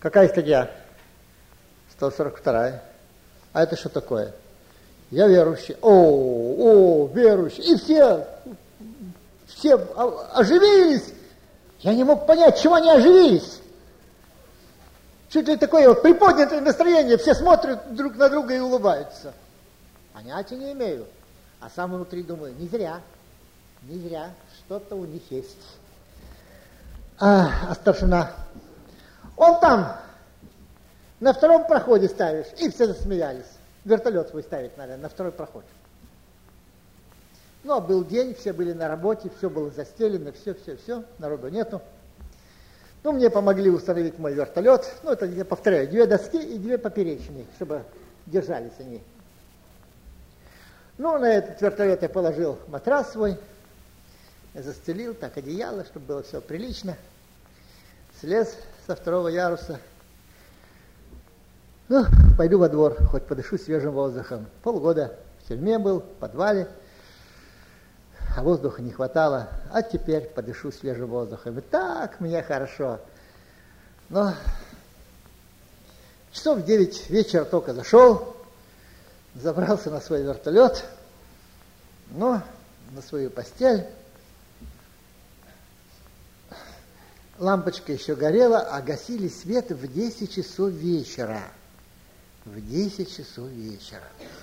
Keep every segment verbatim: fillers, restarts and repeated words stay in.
Какая статья? сто сорок вторая. А это что такое? Я верующий. О, о, верующий. И все, все оживились. Я не мог понять, чего они оживились. Чуть ли такое вот приподнятое настроение, все смотрят друг на друга и улыбаются. Понятия не имею. А сам внутри думаю, не зря, не зря, что-то у них есть. А, а старшина, он там, на втором проходе ставишь, и все засмеялись. Вертолет свой ставить надо, на второй проход. Ну, а был день, все были на работе, все было застелено, все-все-все, народу нету. Ну, мне помогли установить мой вертолет. Ну, это, я повторяю, две доски и две поперечные, чтобы держались они. Ну, на этот вертолет я положил матрас свой, я застелил так одеяло, чтобы было все прилично. Слез со второго яруса. Ну, пойду во двор, хоть подышу свежим воздухом. Полгода в тюрьме был, в подвале, а воздуха не хватало. А теперь подышу свежим воздухом. И так мне хорошо. Но часов в девять вечера только зашел, забрался на свой вертолет, но на свою постель. Лампочка еще горела, а гасили свет в десять часов вечера. В десять часов вечера.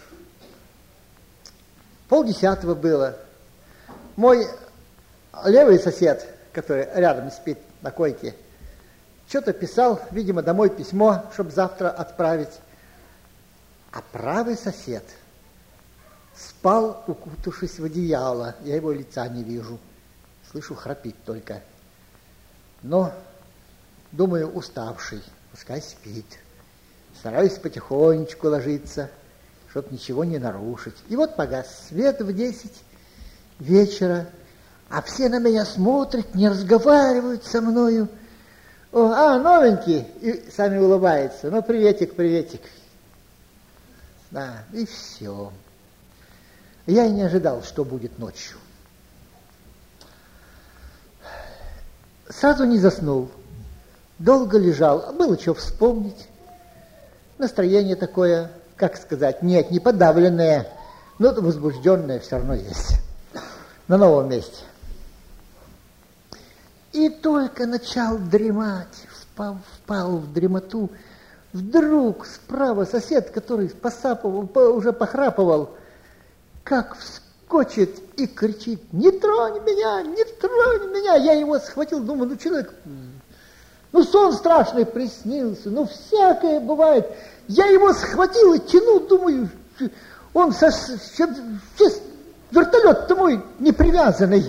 Полдесятого было. Мой левый сосед, который рядом спит на койке, что-то писал, видимо, домой письмо, чтобы завтра отправить. А правый сосед спал, укутавшись в одеяло. Я его лица не вижу. Слышу, храпит только. Но, думаю, уставший, пускай спит. Стараюсь потихонечку ложиться, чтобы ничего не нарушить. И вот погас свет в десять вечера, а все на меня смотрят, не разговаривают со мною. О, а, новенький, и сами улыбаются. Ну, приветик, приветик. Да, и все. Я и не ожидал, что будет ночью. Сразу не заснул. Долго лежал. Было что вспомнить. Настроение такое, как сказать, нет, не подавленное, но возбужденное все равно есть. На новом месте. И только начал дремать, впал, впал в дремоту, вдруг справа сосед, который посапывал, уже похрапывал, как вскочит и кричит: «Не тронь меня, не тронь меня!» Я его схватил, думаю, ну человек, ну сон страшный приснился, ну всякое бывает. Я его схватил и тянул, думаю, он со, вертолет-то мой не привязанный.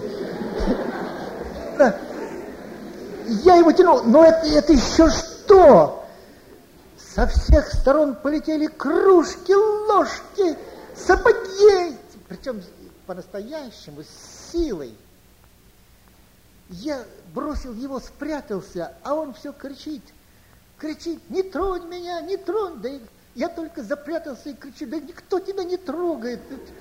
Я его тянул, но это, это еще что? Со всех сторон полетели кружки, ложки, сапоги, причем по-настоящему, с силой. Я бросил его, спрятался, а он все кричит, кричит: «Не тронь меня, не тронь!» Да я только запрятался и кричу: «Да никто тебя не трогает!»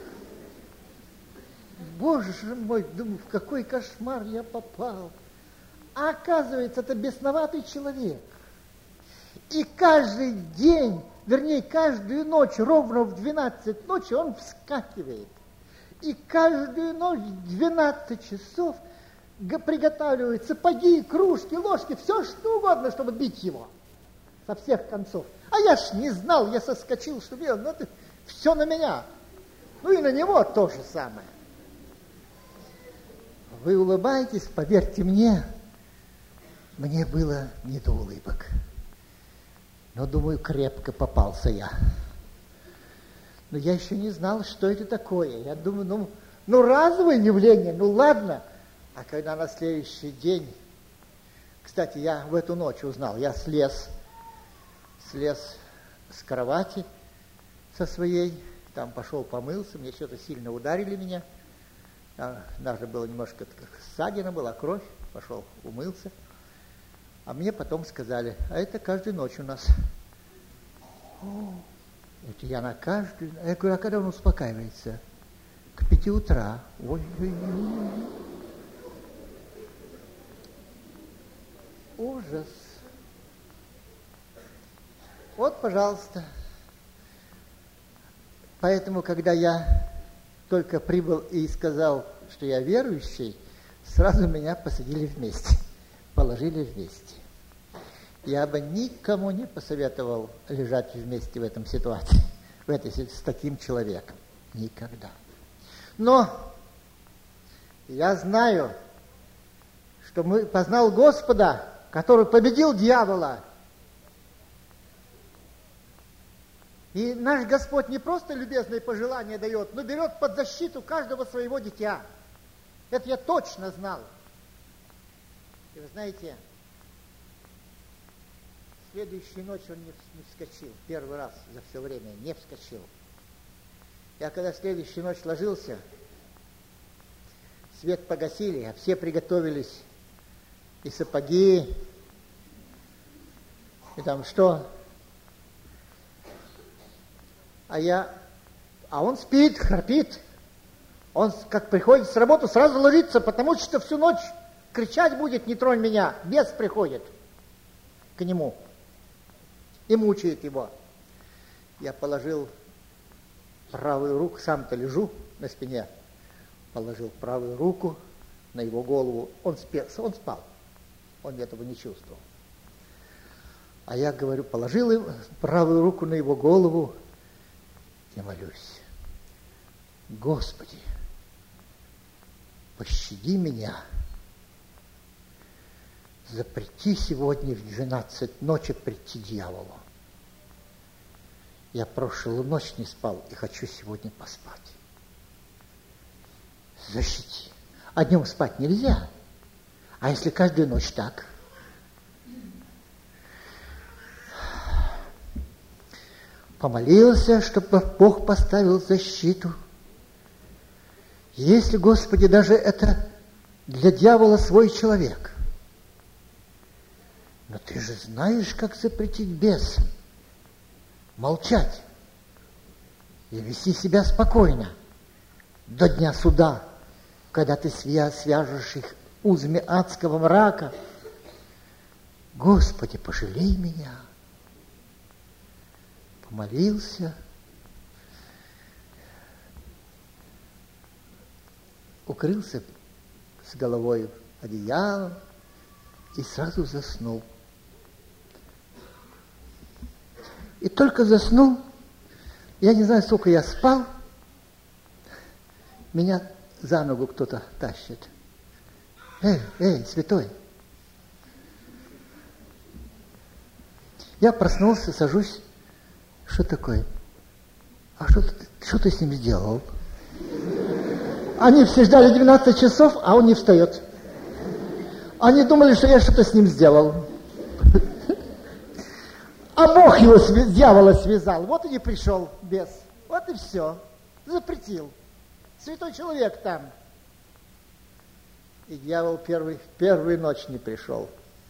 Боже мой, думаю, в какой кошмар я попал. А оказывается, это бесноватый человек. И каждый день, вернее, каждую ночь, ровно в двенадцать ночи он вскакивает. И каждую ночь в двенадцать часов приготавливает сапоги, кружки, ложки, все что угодно, чтобы бить его со всех концов. А я ж не знал, я соскочил, что делал, ну это все на меня. Ну и на него то же самое. Вы улыбаетесь, поверьте мне, мне было не до улыбок. Но, думаю, крепко попался я. Но я еще не знал, что это такое. Я думаю, ну, ну разовое явление, ну ладно. А когда на следующий день, кстати, я в эту ночь узнал, я слез, слез с кровати со своей, там пошел помылся, мне что-то сильно ударили меня. Даже было немножко ссадина была, кровь, пошел, умылся. А мне потом сказали: а это каждую ночь у нас. О, это я на каждую... Я говорю: а когда он успокаивается? К пяти утра. Ой-ой-ой. Ужас. Вот, пожалуйста. Поэтому, когда я только прибыл и сказал, что я верующий, сразу меня посадили вместе, положили вместе. Я бы никому не посоветовал лежать вместе в этом ситуации, в этой, с таким человеком. Никогда. Но я знаю, что мы познал Господа, который победил дьявола. И наш Господь не просто любезные пожелания дает, но берет под защиту каждого своего дитя. Это я точно знал. И вы знаете, следующую ночь он не, не вскочил. Первый раз за все время не вскочил. Я когда следующую ночь ложился, свет погасили, а все приготовились. И сапоги, и там что. А я, а он спит, храпит. Он, как приходит с работы, сразу ложится, потому что всю ночь кричать будет: не тронь меня. Бес приходит к нему и мучает его. Я положил правую руку, сам-то лежу на спине, положил правую руку на его голову. Он, спел, он спал, он этого не чувствовал. А я говорю, положил правую руку на его голову и молюсь: Господи, пощади меня, запрети сегодня в двенадцать ночи прийти дьяволу. Я прошлую ночь не спал и хочу сегодня поспать. Защити. А днем спать нельзя. А если каждую ночь так? Помолился, чтобы Бог поставил защиту. Если, Господи, даже это для дьявола свой человек. Но ты же знаешь, как запретить бесам. Молчать и вести себя спокойно до дня суда, когда ты свяжешь их узами адского мрака. Господи, пожалей меня. Помолился, укрылся с головой одеялом и сразу заснул. И только заснул, я не знаю, сколько я спал, меня за ногу кто-то тащит. Эй, эй, святой. Я проснулся, сажусь. Что такое? А что, что ты с ним сделал? Они все ждали двенадцать часов, а он не встает. Они думали, что я что-то с ним сделал. А Бог его, дьявола, связал. Вот и не пришел бес. Вот и все. Запретил. Святой человек там. И дьявол первый, первую ночь не пришел.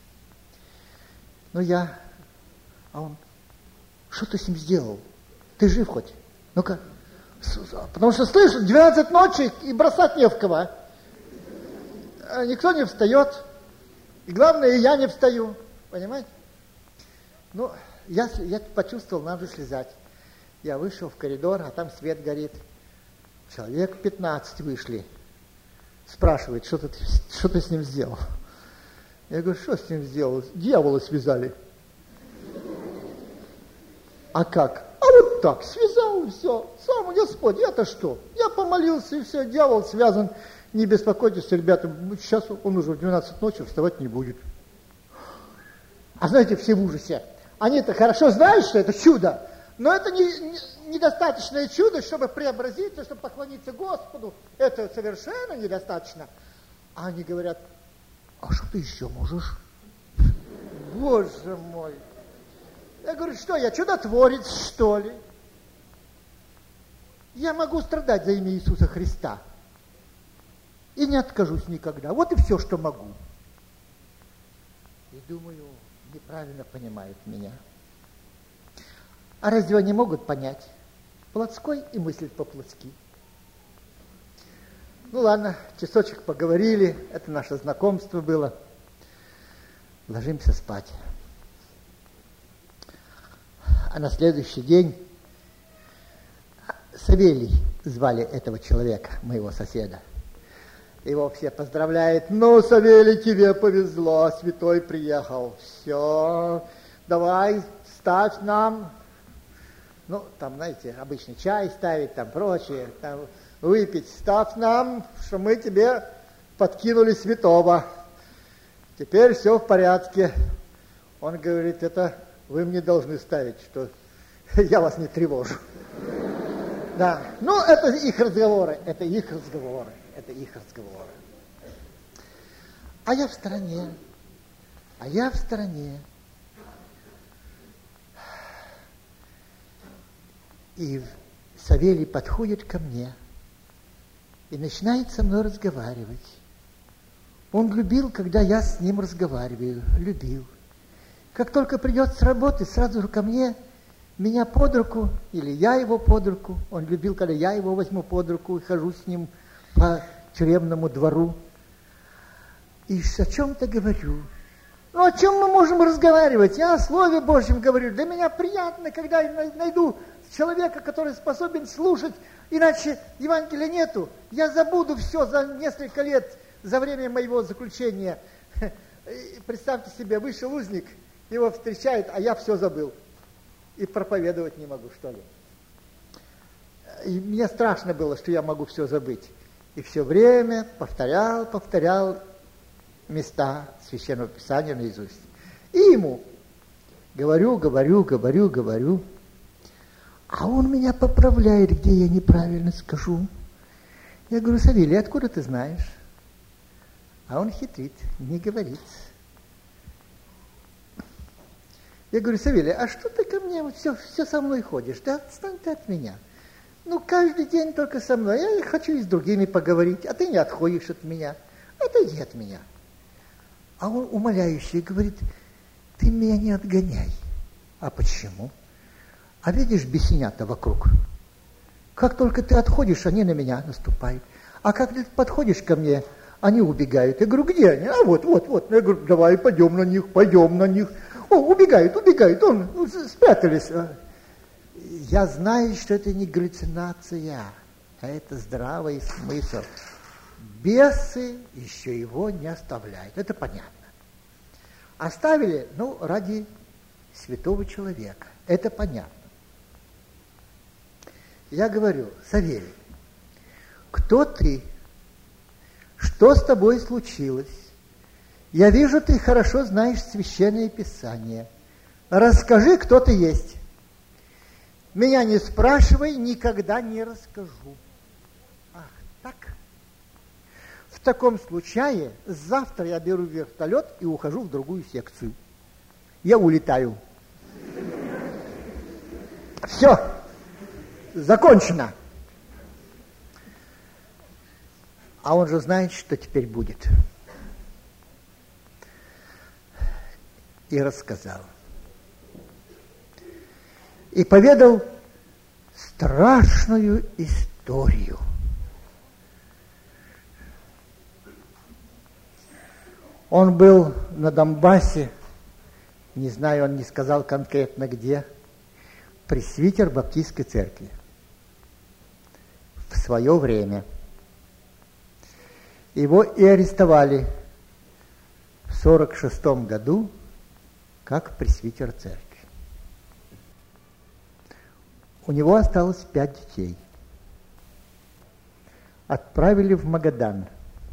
Ну я... А он... Что ты с ним сделал? Ты жив хоть? Ну-ка. Потому что, слышишь, двенадцать ночи и бросать не в кого. Никто не встает. И главное, и я не встаю. Понимаете? Ну, я, я почувствовал, надо слезать. Я вышел в коридор, а там свет горит. Человек пятнадцать вышли. Спрашивает, что ты, что ты с ним сделал? Я говорю, что с ним сделал? Дьявола связали. А как? А вот так, связал, и все. Сам Господь, это что? Я помолился, и все, дьявол связан. Не беспокойтесь, ребята, сейчас он уже в двенадцать ночи вставать не будет. А знаете, все в ужасе. Они-то хорошо знают, что это чудо, но это не, не, недостаточное чудо, чтобы преобразиться, чтобы поклониться Господу. Это совершенно недостаточно. А они говорят, а что ты еще можешь? Боже мой! Я говорю, что я, чудотворец, что ли? Я могу страдать за имя Иисуса Христа. И не откажусь никогда. Вот и все, что могу. И думаю, неправильно понимают меня. А разве они могут понять? Плотской и мыслить по-плотски. Ну ладно, часочек поговорили, это наше знакомство было. Ложимся спать. А на следующий день Савелий звали этого человека, моего соседа. Его все поздравляют. Ну, Савелий, тебе повезло, святой приехал. Все, давай, ставь нам. Ну, там, знаете, обычно чай ставить, там прочее, там выпить. Ставь нам, что мы тебе подкинули святого. Теперь все в порядке. Он говорит, это вы мне должны ставить, что я вас не тревожу. Да, ну, это их разговоры, это их разговоры, это их разговоры. А я в стороне, а я в стороне. И Савелий подходит ко мне и начинает со мной разговаривать. Он любил, когда я с ним разговариваю, любил. Как только придет с работы, сразу же ко мне, меня под руку, или я его под руку. Он любил, когда я его возьму под руку и хожу с ним по тюремному двору. И о чем-то говорю. Ну, о чем мы можем разговаривать? Я о Слове Божьем говорю. Для меня приятно, когда я найду человека, который способен слушать, иначе Евангелия нету. Я забуду все за несколько лет, за время моего заключения. Представьте себе, вышел узник, его встречают, а я все забыл. И проповедовать не могу, что ли. И мне страшно было, что я могу все забыть. И все время повторял, повторял места Священного Писания наизусть. И ему говорю, говорю, говорю, говорю. А он меня поправляет, где я неправильно скажу. Я говорю, Савелий, откуда ты знаешь? А он хитрит, не говорит. Я говорю, Савелий, а что ты ко мне вот все, все со мной ходишь? Да отстань ты от меня. Ну, каждый день только со мной. Я хочу и с другими поговорить, а ты не отходишь от меня. Отойди от меня. А он умоляющий говорит, ты меня не отгоняй. А почему? А видишь бесенята вокруг? Как только ты отходишь, они на меня наступают. А как ты подходишь ко мне, они убегают. Я говорю, где они? А вот, вот, вот. Я говорю, давай пойдем на них, пойдем на них. О, убегают, убегают, он, ну, спрятались. Я знаю, что это не галлюцинация, а это здравый смысл. Бесы еще его не оставляют, это понятно. Оставили, ну, ради святого человека, это понятно. Я говорю, Савелий, кто ты? Что с тобой случилось? Я вижу, ты хорошо знаешь Священное Писание. Расскажи, кто ты есть. Меня не спрашивай, никогда не расскажу. Ах, так? В таком случае завтра я беру вертолет и ухожу в другую секцию. Я улетаю. Все, закончено. А он же знает, что теперь будет. И рассказал. И поведал страшную историю. Он был на Донбассе, не знаю, он не сказал конкретно где, пресвитер Баптистской церкви в свое время. Его и арестовали в сорок шестом году как пресвитер церкви. У него осталось пять детей. Отправили в Магадан.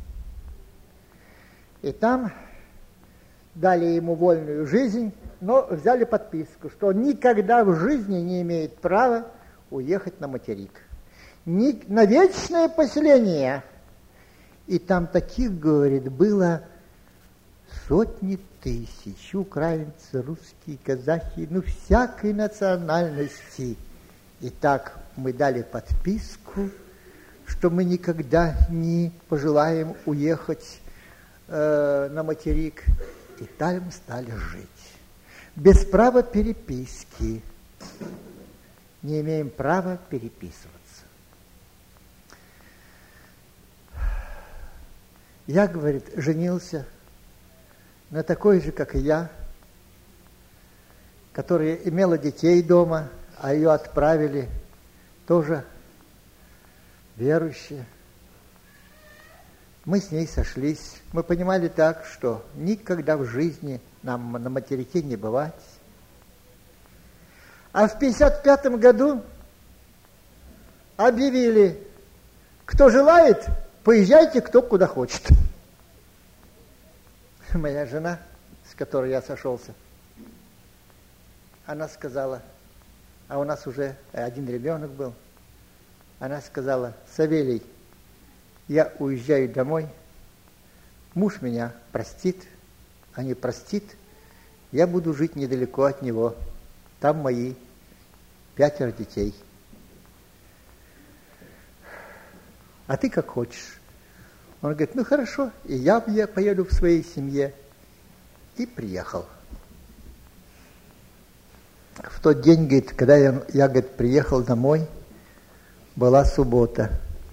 И там дали ему вольную жизнь, но взяли подписку, что он никогда в жизни не имеет права уехать на материк. Ни, на вечное поселение. И там таких, говорит, было сотни тысяч. Украинцы, русские, казахи, ну, всякой национальности. И так мы дали подписку, что мы никогда не пожелаем уехать э, на материк. И там стали жить. Без права переписки. Не имеем права переписываться. Я, говорит, женился на такой же, как и я. которая имела детей дома, а ее отправили, тоже верующие. Мы с ней сошлись. Мы понимали так, что никогда в жизни нам на материке не бывать. А в пятьдесят пятом году объявили, кто желает, поезжайте, кто куда хочет. Моя жена, с которой я сошелся, она сказала, а у нас уже один ребенок был, она сказала: Савелий, я уезжаю домой, муж меня простит, а не простит, я буду жить недалеко от него, там мои пятеро детей. А ты как хочешь. Он говорит: ну хорошо, и я, я поеду в своей семье. И приехал. В тот день, говорит, когда я, я говорит, приехал домой, была суббота.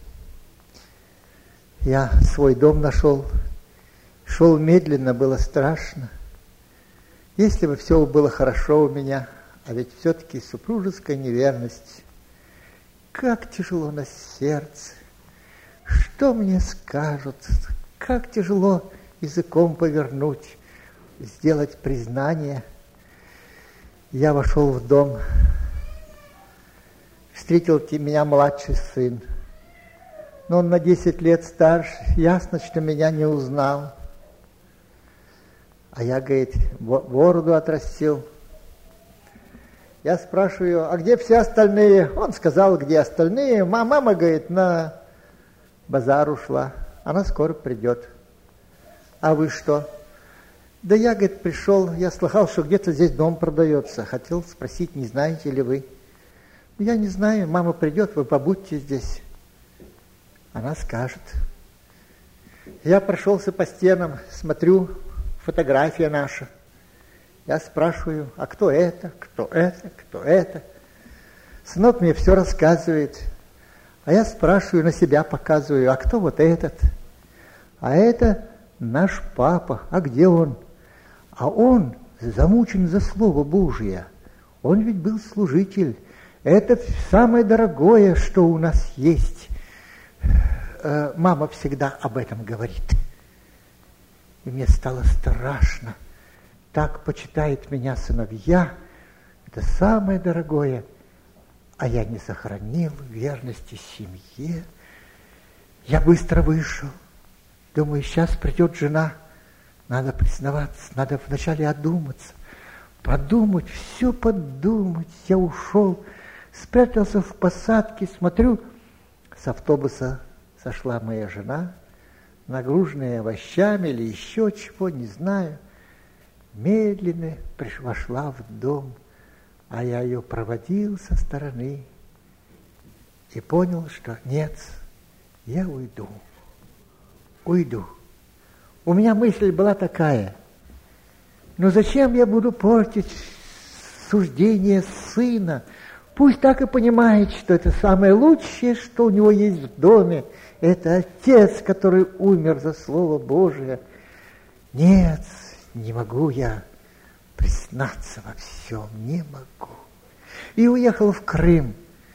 Я свой дом нашел, шел медленно, было страшно. Если бы все было хорошо у меня, а ведь все-таки супружеская неверность, как тяжело на сердце, что мне скажут, как тяжело языком повернуть, сделать признание. Я вошел в дом, встретил меня младший сын, но он на десять лет старше, ясно, что меня не узнал. А я, говорит, бороду отрастил. Я спрашиваю: а где все остальные? Он сказал, где остальные. Мама, говорит, на базар ушла, она скоро придет. А вы что? Да я, говорит, пришел, я слыхал, что где-то здесь дом продается. Хотел спросить, не знаете ли вы? Я не знаю, мама придет, вы побудьте здесь. Она скажет. Я прошелся по стенам, смотрю, фотография наша. Я спрашиваю: а кто это, кто это, кто это? Сынок мне все рассказывает. А я спрашиваю, на себя показываю: а кто вот этот? А это наш папа. А где он? А он замучен за Слово Божие. Он ведь был служитель. Это самое дорогое, что у нас есть. Э, мама всегда об этом говорит. И мне стало страшно. Так почитают меня сыновья. Это самое дорогое. А я не сохранил верности семье. Я быстро вышел. Думаю, сейчас придет жена. Надо признаваться, надо вначале одуматься, подумать, все подумать. Я ушел, спрятался в посадке, смотрю, с автобуса сошла моя жена, нагруженная овощами или еще чего, не знаю. Медленно вошла в дом, а я ее проводил со стороны и понял, что нет, я уйду, уйду. У меня мысль была такая: ну зачем я буду портить суждение сына? Пусть так и понимает, что это самое лучшее, что у него есть в доме. Это отец, который умер за Слово Божие. Нет, не могу я признаться во всем, не могу. И уехал в Крым.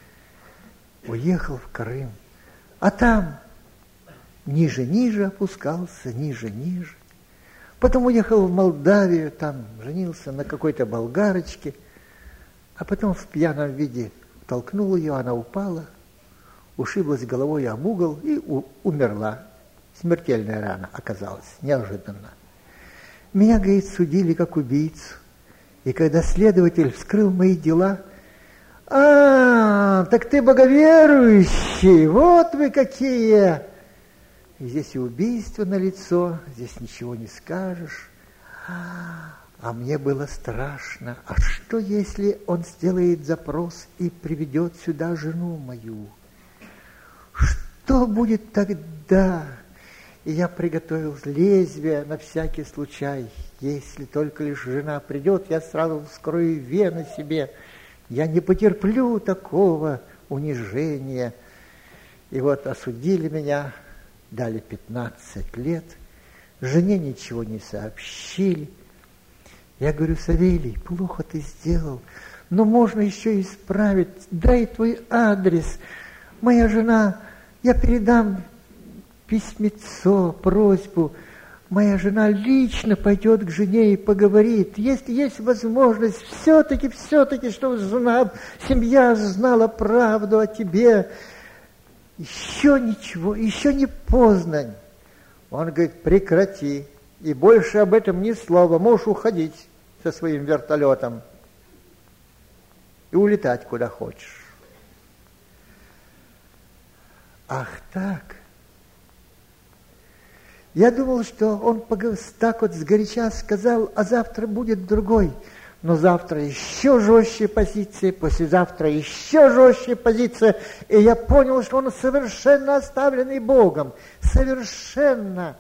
Уехал в Крым. А там ниже-ниже опускался, ниже-ниже. Потом уехал в Молдавию, там женился на какой-то болгарочке, а потом в пьяном виде толкнул ее, она упала, ушиблась головой об угол и у- умерла. Смертельная рана оказалась, неожиданно. Меня, говорит, судили как убийцу. И когда следователь вскрыл мои дела: «А, так ты боговерующий, вот вы какие!» И здесь и убийство налицо, здесь ничего не скажешь. А мне было страшно. А что, если он сделает запрос и приведет сюда жену мою? Что будет тогда? И я приготовил лезвие на всякий случай. Если только лишь жена придет, я сразу вскрою вены себе. Я не потерплю такого унижения. И вот осудили меня, дали пятнадцать лет, жене ничего не сообщили. Я говорю: Савелий, плохо ты сделал, но можно еще исправить. Дай твой адрес. Моя жена, я передам письмецо, просьбу. Моя жена лично пойдет к жене и поговорит. Если есть возможность, все-таки, все-таки, чтобы жена, семья знала правду о тебе. Еще ничего, еще не поздно. Он говорит: прекрати. И больше об этом ни слова. Можешь уходить со своим вертолетом и улетать куда хочешь. Ах так. Я думал, что он так вот сгоряча сказал, а завтра будет другой. Но завтра еще жестче позиция, послезавтра еще жестче позиция. И я понял, что он совершенно оставленный Богом. Совершенно.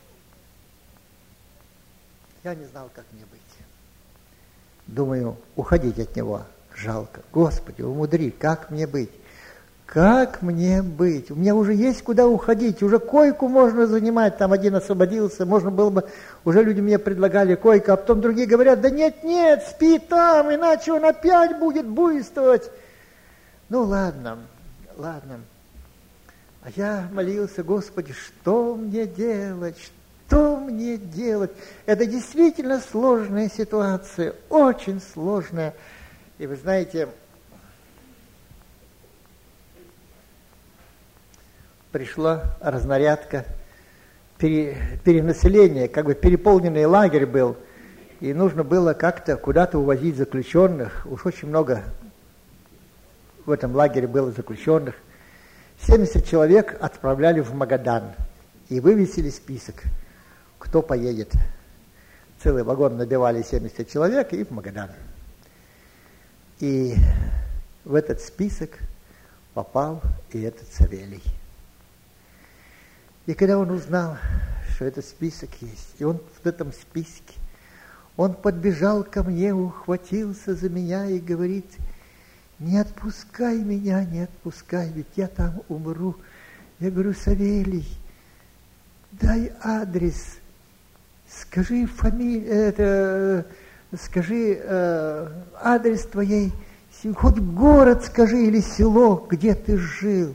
Я не знал, как мне быть. Думаю, уходить от него жалко. Господи, умудри, как мне быть? Как мне быть? У меня уже есть куда уходить, уже койку можно занимать, там один освободился, можно было бы, уже люди мне предлагали койку, а потом другие говорят: да нет, нет, спи там, иначе он опять будет буйствовать. Ну ладно, ладно. А я молился: Господи, что мне делать, что мне делать? Это действительно сложная ситуация, очень сложная. И вы знаете, пришла разнарядка, пере, перенаселение, как бы переполненный лагерь был, и нужно было как-то куда-то увозить заключенных. Уж очень много в этом лагере было заключенных. семьдесят человек отправляли в Магадан, и вывесили список, кто поедет. Целый вагон набивали семьдесят человек, и в Магадан. И в этот список попал и этот Савелий. И когда он узнал, что этот список есть, и он в этом списке, он подбежал ко мне, ухватился за меня и говорит: не отпускай меня, не отпускай, ведь я там умру. Я говорю: Савелий, дай адрес, скажи фамилию, это, скажи э, адрес твоей, хоть город скажи или село, где ты жил.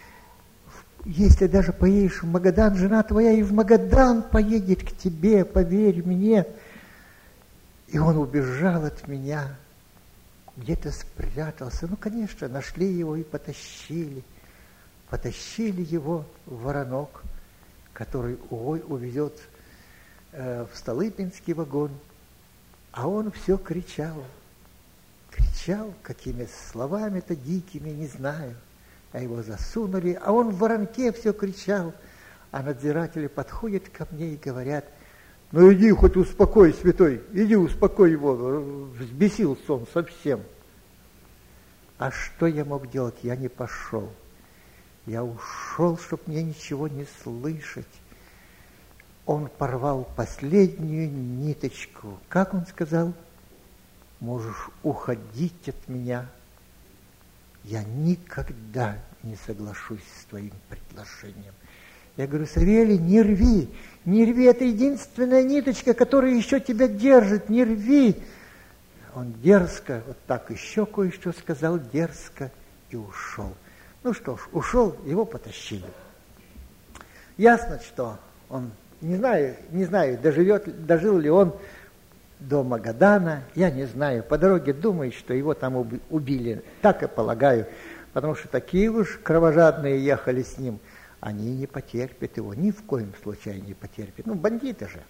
Если даже поедешь в Магадан, жена твоя и в Магадан поедет к тебе, поверь мне. И он убежал от меня, где-то спрятался. Ну, конечно, нашли его и потащили. Потащили его в Воронок, который, увы, увезет э, в Столыпинский вагон. А он все кричал. Кричал какими словами-то дикими, не знаю. А его засунули, а он в воронке все кричал. А надзиратели подходят ко мне и говорят: ну иди хоть успокой, святой, иди успокой его, взбесился он совсем. А что я мог делать? Я не пошел. Я ушел, чтобы мне ничего не слышать. Он порвал последнюю ниточку. Как он сказал? Можешь уходить от меня. Я никогда не соглашусь с твоим предложением. Я говорю: Савелий, не рви, не рви, это единственная ниточка, которая еще тебя держит, не рви. Он дерзко, вот так еще кое-что сказал, дерзко, и ушел. Ну что ж, ушел, его потащили. Ясно, что он, не знаю, не знаю, доживет, дожил ли он до Магадана, я не знаю. По дороге думает, что его там убили. Так и полагаю. Потому что такие уж кровожадные ехали с ним. Они не потерпят его. Ни в коем случае не потерпят. Ну, бандиты же.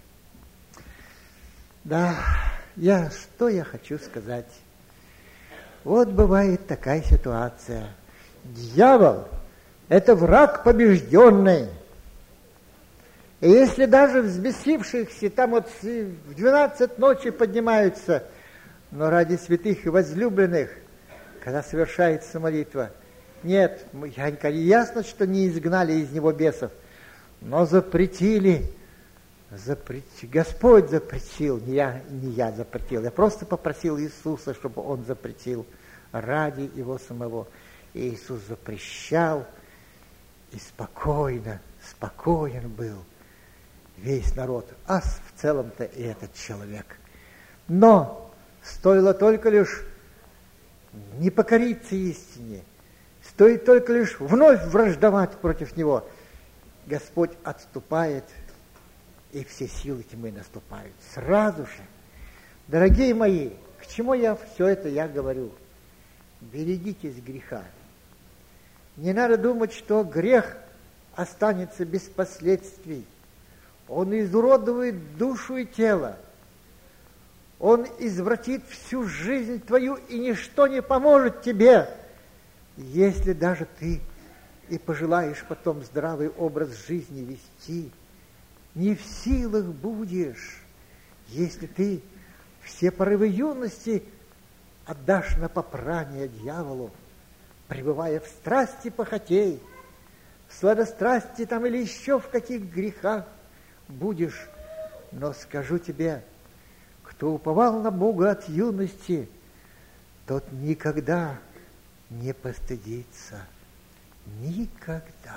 Да, я, что я хочу сказать. Вот бывает такая ситуация. Дьявол – это враг побежденный. И если даже взбесившихся там вот в двенадцать ночи поднимаются, но ради святых и возлюбленных, когда совершается молитва, нет, ясно, что не изгнали из него бесов, но запретили, запретили, Господь запретил, не я, не я запретил, я просто попросил Иисуса, чтобы Он запретил ради Его самого. И Иисус запрещал, и спокойно, спокоен был весь народ, а в целом-то и этот человек. Но стоило только лишь не покориться истине, стоит только лишь вновь враждовать против него, Господь отступает, и все силы тьмы наступают. Сразу же. Дорогие мои, к чему я все это я говорю? Берегитесь греха. Не надо думать, что грех останется без последствий. Он изуродует душу и тело. Он извратит всю жизнь твою, и ничто не поможет тебе, если даже ты и пожелаешь потом здравый образ жизни вести. Не в силах будешь, если ты все порывы юности отдашь на попрание дьяволу, пребывая в страсти похотей, в сладострасти там или еще в каких грехах будешь. Но скажу тебе, кто уповал на Бога от юности, тот никогда не постыдится. Никогда.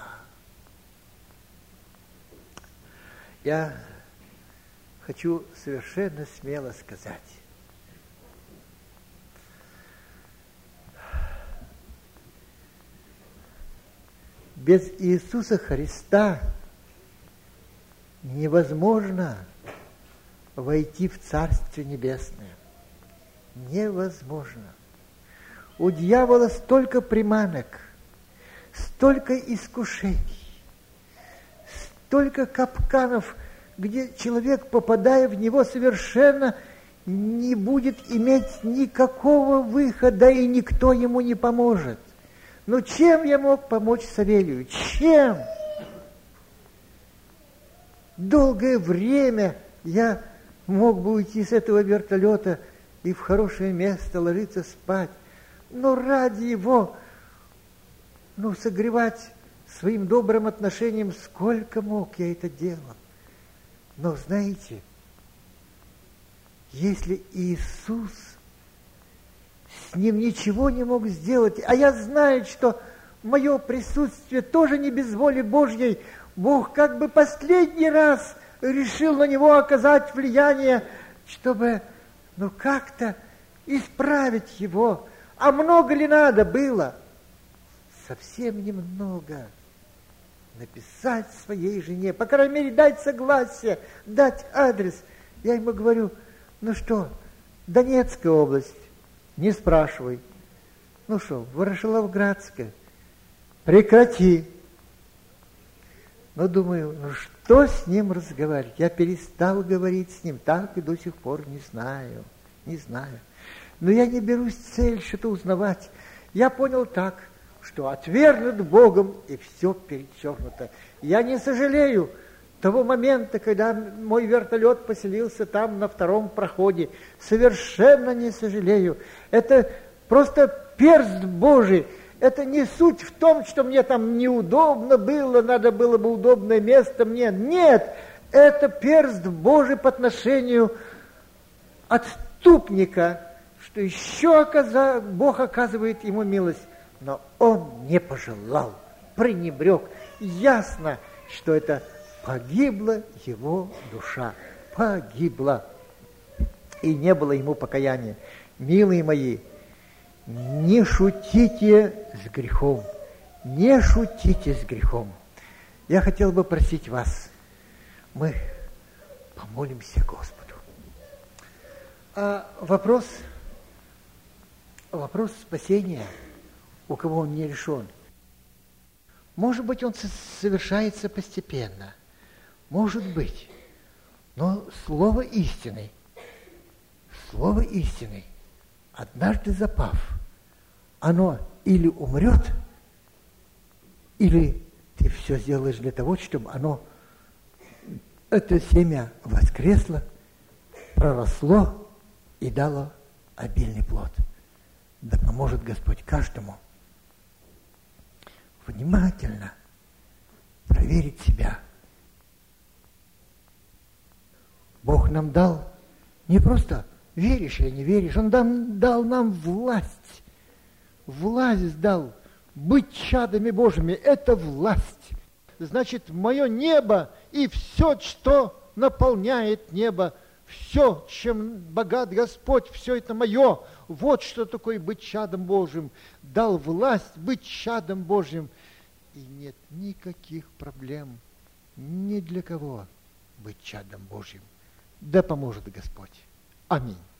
Я хочу совершенно смело сказать, без Иисуса Христа невозможно войти в Царствие Небесное. Невозможно. У дьявола столько приманок, столько искушений, столько капканов, где человек, попадая в него, совершенно не будет иметь никакого выхода, и никто ему не поможет. Но чем я мог помочь Савелию? Чем? Долгое время я мог бы уйти с этого вертолета и в хорошее место ложиться спать. Но ради его, ну, согревать своим добрым отношением, сколько мог я это делал. Но знаете, если Иисус с ним ничего не мог сделать, а я знаю, что мое присутствие тоже не без воли Божьей, Бог как бы последний раз решил на него оказать влияние, чтобы, ну, как-то исправить его. А много ли надо было? Совсем немного. Написать своей жене, по крайней мере, дать согласие, дать адрес. Я ему говорю, ну что, Донецкая область, не спрашивай. Ну что, Ворошиловградская, прекрати. Но думаю, ну что с ним разговаривать? Я перестал говорить с ним, так и до сих пор не знаю, не знаю. Но я не берусь цель что-то узнавать. Я понял так, что отвергнут Богом, и все перечеркнуто. Я не сожалею того момента, когда мой вертолет поселился там на втором проходе. Совершенно не сожалею. Это просто перст Божий. Это не суть в том, что мне там неудобно было, надо было бы удобное место мне. Нет, это перст Божий по отношению отступника, что еще оказа... Бог оказывает ему милость. Но он не пожелал, пренебрег. Ясно, что это погибла его душа. Погибла. И не было ему покаяния. Милые мои, не шутите с грехом. Не шутите с грехом. Я хотел бы просить вас, мы помолимся Господу. А вопрос, вопрос спасения, у кого он не решен. Может быть, он совершается постепенно. Может быть. Но слово истины, слово истины, однажды запав, оно или умрет, или ты все сделаешь для того, чтобы оно, это семя воскресло, проросло и дало обильный плод. Да поможет Господь каждому внимательно проверить себя. Бог нам дал не просто веришь или не веришь, Он дам, дал нам власть. Власть дал быть чадами Божьими. Это власть. Значит, мое небо и все, что наполняет небо, все, чем богат Господь, все это мое. Вот что такое быть чадом Божьим. Дал власть быть чадом Божьим. И нет никаких проблем ни для кого быть чадом Божьим. Да поможет Господь. Аминь.